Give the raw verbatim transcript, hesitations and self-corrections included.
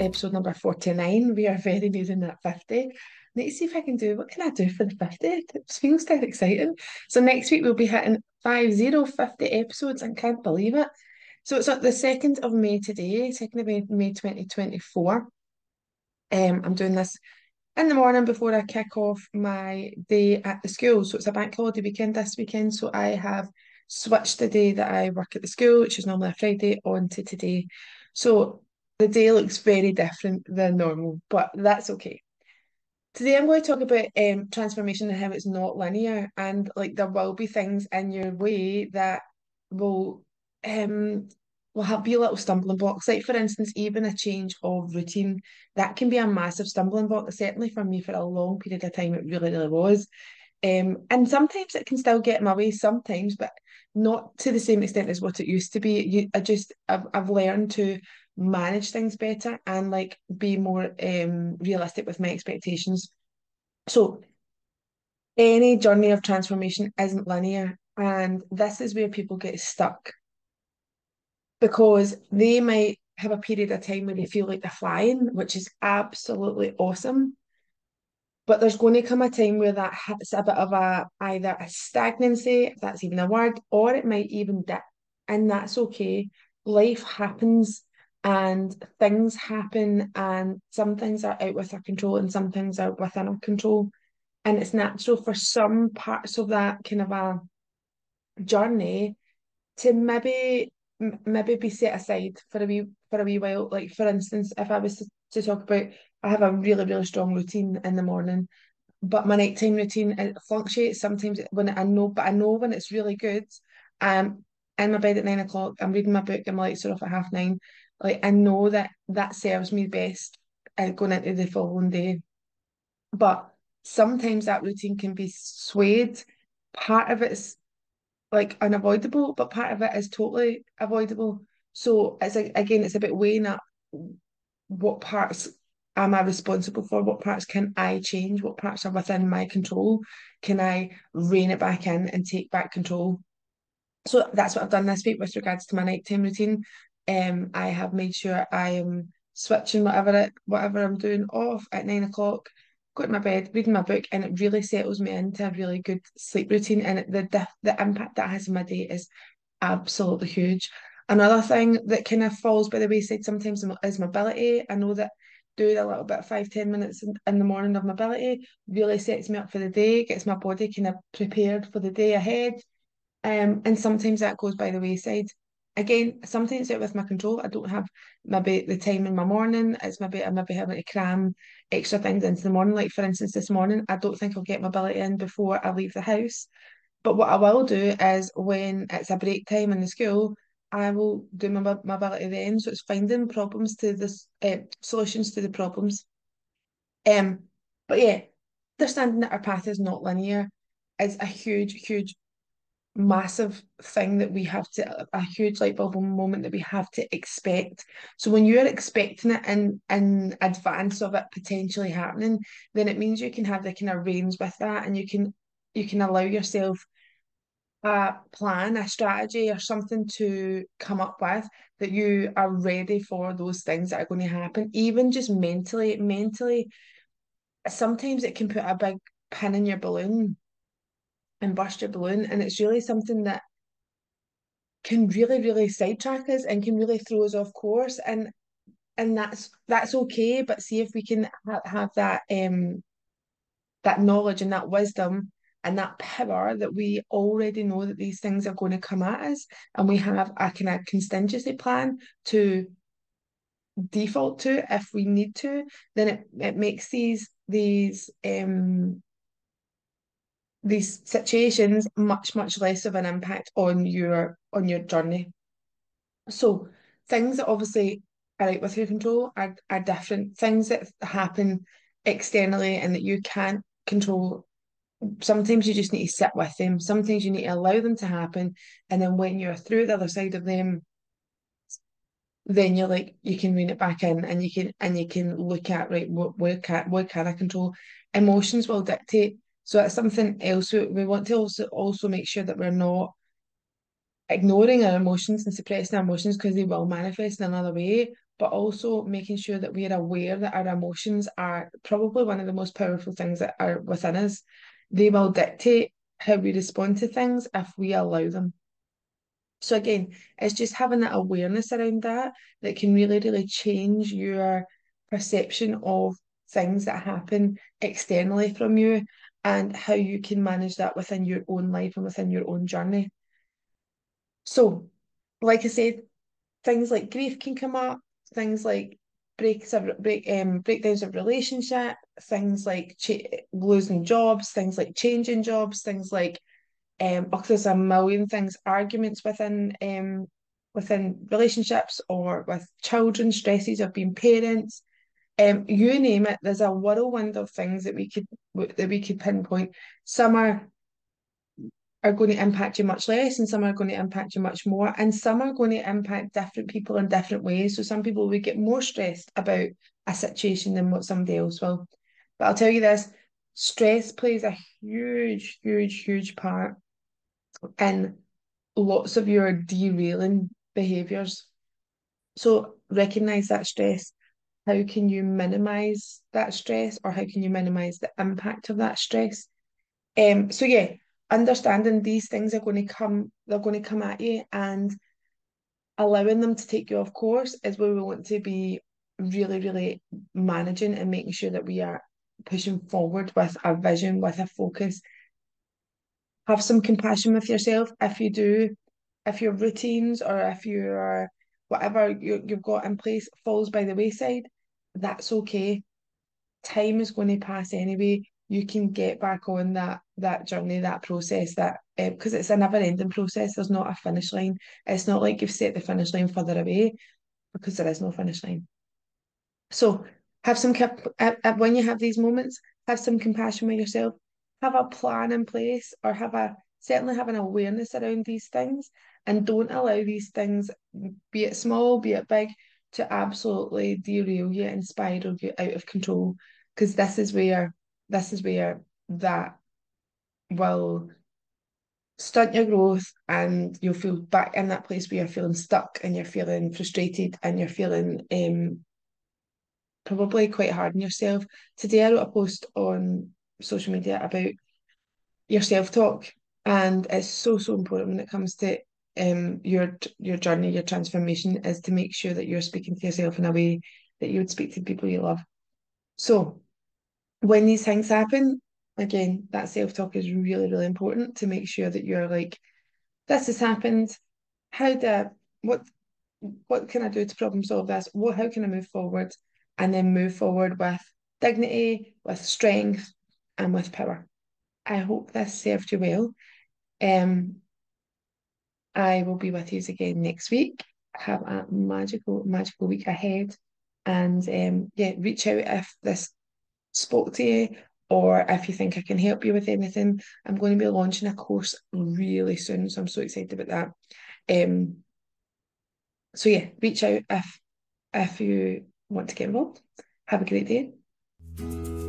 episode number forty-nine. We are very nearing that fifty. Need to see if I can do, what can I do for the fifty? It feels dead exciting. So next week we'll be hitting five zero fifty episodes. I can't believe it. So it's at the second of May today, second of May, May twenty twenty-four. Um, I'm doing this in the morning before I kick off my day at the school. So it's a bank holiday weekend this weekend. So I have switched the day that I work at the school, which is normally a Friday, on to today. So the day looks very different than normal, but that's okay. Today I'm going to talk about um, transformation and how it's not linear, and like there will be things in your way that will um will have be little stumbling blocks. Like for instance, even a change of routine that can be a massive stumbling block. Certainly for me, for a long period of time, it really, really was. Um, and sometimes it can still get in my way, sometimes, but not to the same extent as what it used to be. You, I just I've I've learned to manage things better and like be more um realistic with my expectations. So any journey of transformation isn't linear, and this is where people get stuck because they might have a period of time where they feel like they're flying, which is absolutely awesome. But there's going to come a time where that hits a bit of a either a stagnancy, if that's even a word, or it might even dip. And that's okay. Life happens and things happen, and some things are out with our control and some things are within our control. And it's natural for some parts of that kind of a journey to maybe m- maybe be set aside for a wee for a wee while. Like for instance, if I was to, to talk about, I have a really, really strong routine in the morning, but my nighttime routine it fluctuates sometimes when I know, but I know when it's really good. Um, in my bed at nine o'clock, I'm reading my book, and my lights are off at half nine. Like I know that that serves me best uh, going into the following day. But sometimes that routine can be swayed. Part of it's like unavoidable, but part of it is totally avoidable. So it's like again, it's about weighing up what parts am I responsible for? What parts can I change? What parts are within my control? Can I rein it back in and take back control? So that's what I've done this week with regards to my nighttime routine. Um, I have made sure I am switching whatever it, whatever I'm doing off at nine o'clock, go to my bed, reading my book, and it really settles me into a really good sleep routine. And it, the the the impact that has on my day is absolutely huge. Another thing that kind of falls by the wayside sometimes is mobility. I know that doing a little bit of five, ten minutes in, in the morning of mobility really sets me up for the day, gets my body kind of prepared for the day ahead. Um, and sometimes that goes by the wayside. Again, sometimes it's with my control. I don't have maybe the time in my morning. It's maybe I'm maybe having to cram extra things into the morning. Like for instance, this morning, I don't think I'll get mobility in before I leave the house. But what I will do is when it's a break time in the school, I will do my mo- mobility then. So it's finding problems to this uh, solutions to the problems. Um, but yeah, understanding that our path is not linear is a huge, huge massive thing that we have to a huge light bulb moment that we have to expect. So when you're expecting it in in advance of it potentially happening, then it means you can have the kind of reins with that, and you can you can allow yourself a plan, a strategy, or something to come up with that you are ready for those things that are going to happen, even just mentally. Mentally, sometimes it can put a big pin in your balloon and burst your balloon, and it's really something that can really, really sidetrack us and can really throw us off course. And and that's that's okay. But see if we can ha have that um that knowledge and that wisdom and that power that we already know that these things are going to come at us, and we have a kind of contingency plan to default to if we need to, then it, it makes these these um these situations much, much less of an impact on your on your journey. So things that obviously are out with your control are, are different. Things that happen externally and that you can't control, sometimes you just need to sit with them. Sometimes you need to allow them to happen. And then when you're through the other side of them, then you're like, you can rein it back in, and you can and you can look at, right, what where can what can I control? Emotions will dictate. So that's something else we, we want to also also make sure that we're not ignoring our emotions and suppressing our emotions, because they will manifest in another way. but also making sure that we are aware that our emotions are probably one of the most powerful things that are within us. They will dictate how we respond to things if we allow them. So again, it's just having that awareness around that that can really, really change your perception of things that happen externally from you and how you can manage that within your own life and within your own journey. So, like I said, things like grief can come up, things like breaks of break um breakdowns of relationship, things like ch- losing jobs, things like changing jobs, things like um oh, there's a million things, arguments within um within relationships or with children, stresses of being parents, um you name it. There's a whirlwind of things that we could that we could pinpoint. Some are are going to impact you much less, and some are going to impact you much more, and some are going to impact different people in different ways. So some people will get more stressed about a situation than what somebody else will. But I'll tell you this, stress plays a huge, huge, huge part in lots of your derailing behaviours. So recognize that stress. How can you minimize that stress, or how can you minimize the impact of that stress? Um, so yeah, understanding these things are going to come, they're going to come at you, and allowing them to take you off course is where we want to be really, really managing and making sure that we are pushing forward with a vision, with a focus. Have some compassion with yourself if you do, if your routines or if your whatever you, you've got in place falls by the wayside, that's okay. Time is going to pass anyway. You can get back on that that journey, that process, that because uh, it's a never-ending process. There's not a finish line. It's not like you've set the finish line further away, because there is no finish line. So have some cap- uh, uh, when you have these moments, have some compassion with yourself. Have a plan in place, or have a certainly have an awareness around these things, and don't allow these things, be it small, be it big, to absolutely derail you and spiral you out of control. Because this is where this is where that will stunt your growth, and you'll feel back in that place where you're feeling stuck and you're feeling frustrated and you're feeling um probably quite hard on yourself. Today I wrote a post on social media about your self-talk, and it's so, so important when it comes to um your your journey, your transformation, is to make sure that you're speaking to yourself in a way that you would speak to people you love. So when these things happen, again, that self-talk is really, really important to make sure that you're like, this has happened. How do I, what what can I do to problem solve this? What how can I move forward? And then move forward with dignity, with strength, and with power. I hope this served you well. Um, I will be with you again next week. Have a magical, magical week ahead. And um, yeah, reach out if this spoke to you, or if you think I can help you with anything. I'm going to be launching a course really soon, so I'm so excited about that. Um, so yeah, reach out if if you want to get involved. Have a great day.